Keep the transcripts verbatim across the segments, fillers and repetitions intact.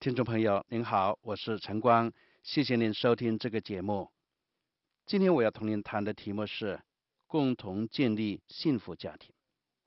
听众朋友您好，我是陈光，谢谢您收听这个节目。今天我要同您谈的题目是共同建立幸福家庭。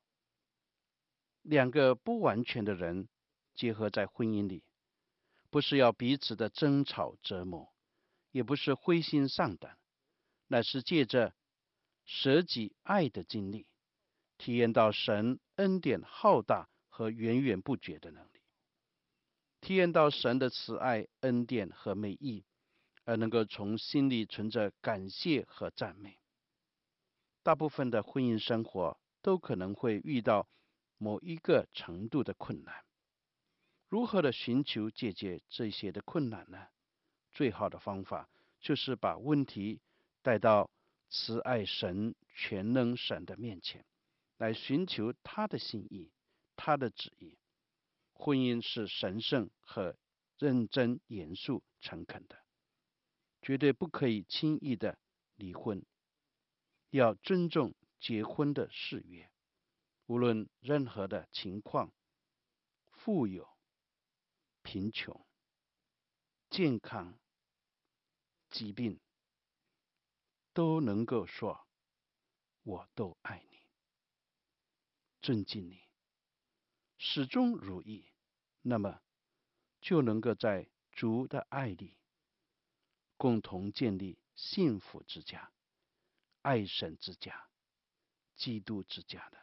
两个不完全的人结合在婚姻里，不是要彼此的争吵折磨，也不是灰心丧胆，乃是借着舍己爱的经历，体验到神恩典浩大和源源不绝的能力，体验到神的慈爱、恩典和美意，而能够从心里存着感谢和赞美。大部分的婚姻生活都可能会遇到某一个程度的困难，如何的寻求解决这些的困难呢？最好的方法就是把问题带到慈爱神、全能神的面前，来寻求他的心意、他的旨意。婚姻是神圣和认真、严肃、诚恳的，绝对不可以轻易的离婚，要尊重结婚的誓约，无论任何的情况，富有、贫穷、健康、疾病，都能够说我都爱你，尊敬你，始终如一，那么就能够在主的爱里共同建立幸福之家、爱神之家、基督之家的，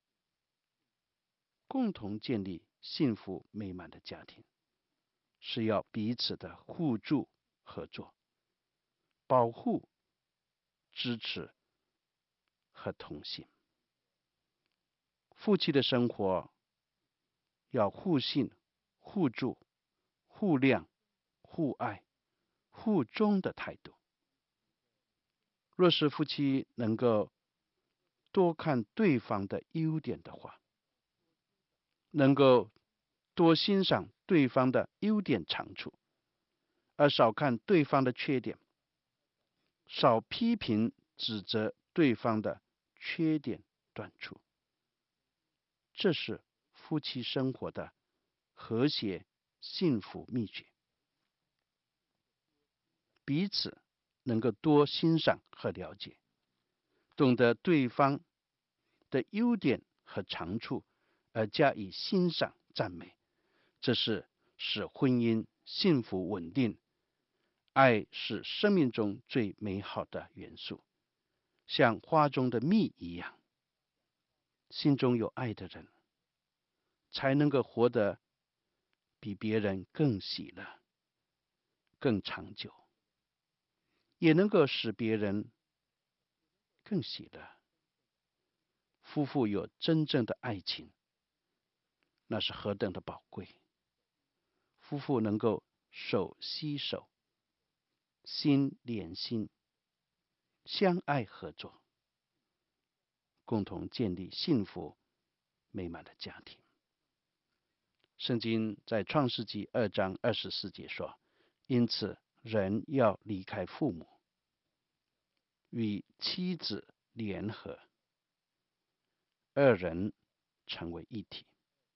共同建立幸福美满的家庭，是要彼此的互助合作，保护、支持和同行。夫妻的生活要互信、互助、互谅、互爱、互忠的态度。若是夫妻能够多看对方的优点的话，能够多欣赏对方的优点长处，而少看对方的缺点，少批评指责对方的缺点短处，这是夫妻生活的和谐幸福秘诀。彼此能够多欣赏和了解，懂得对方的优点和长处，而加以欣赏赞美，这是使婚姻幸福稳定。爱是生命中最美好的元素，像花中的蜜一样。心中有爱的人，才能够活得比别人更喜乐、更长久，也能够使别人更喜乐。夫妇有真正的爱情，那是何等的宝贵！夫妇能够手携手、心连心，相爱合作，共同建立幸福美满的家庭。圣经在创世纪二章二十四节说，因此人要离开父母，与妻子联合，二人成为一体。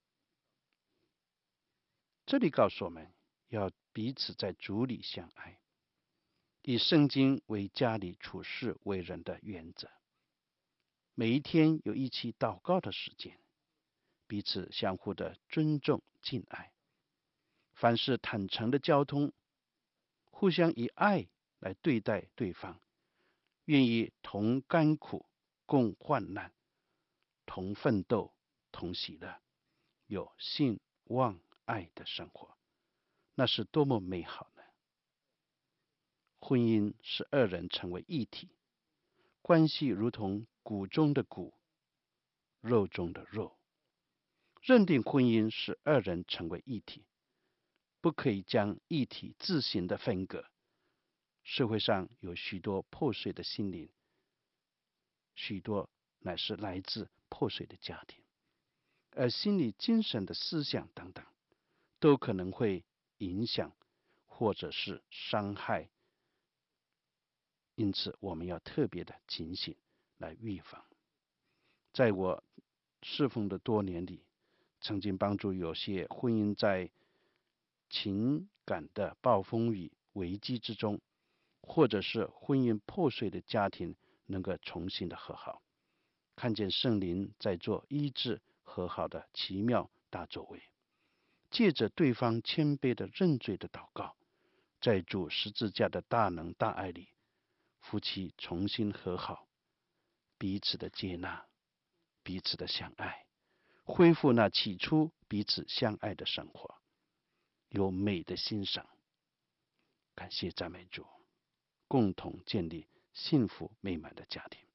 这里告诉我们要彼此在主里相爱，以圣经为家里处事为人的原则。每一天有一起祷告的时间，彼此相互的尊重敬爱，凡事坦诚的交通，互相以爱来对待对方，愿意同甘苦共患难，同奋斗同喜乐，有信望爱的生活，那是多么美好呢！婚姻是二人成为一体，关系如同骨中的骨，肉中的肉。认定婚姻是二人成为一体，不可以将一体自行的分割。社会上有许多破碎的心灵，许多乃是来自破碎的家庭，而心理、精神的思想等等，都可能会影响或者是伤害。因此，我们要特别的警醒来预防。在我侍奉的多年里，曾经帮助有些婚姻在情感的暴风雨危机之中，或者是婚姻破碎的家庭能够重新的和好，看见圣灵在做医治和好的奇妙大作为，借着对方谦卑的认罪的祷告，在主十字架的大能大爱里，夫妻重新和好，彼此的接纳，彼此的相爱，恢复那起初彼此相爱的生活，有美的欣赏。感谢赞美主，共同建立幸福美满的家庭。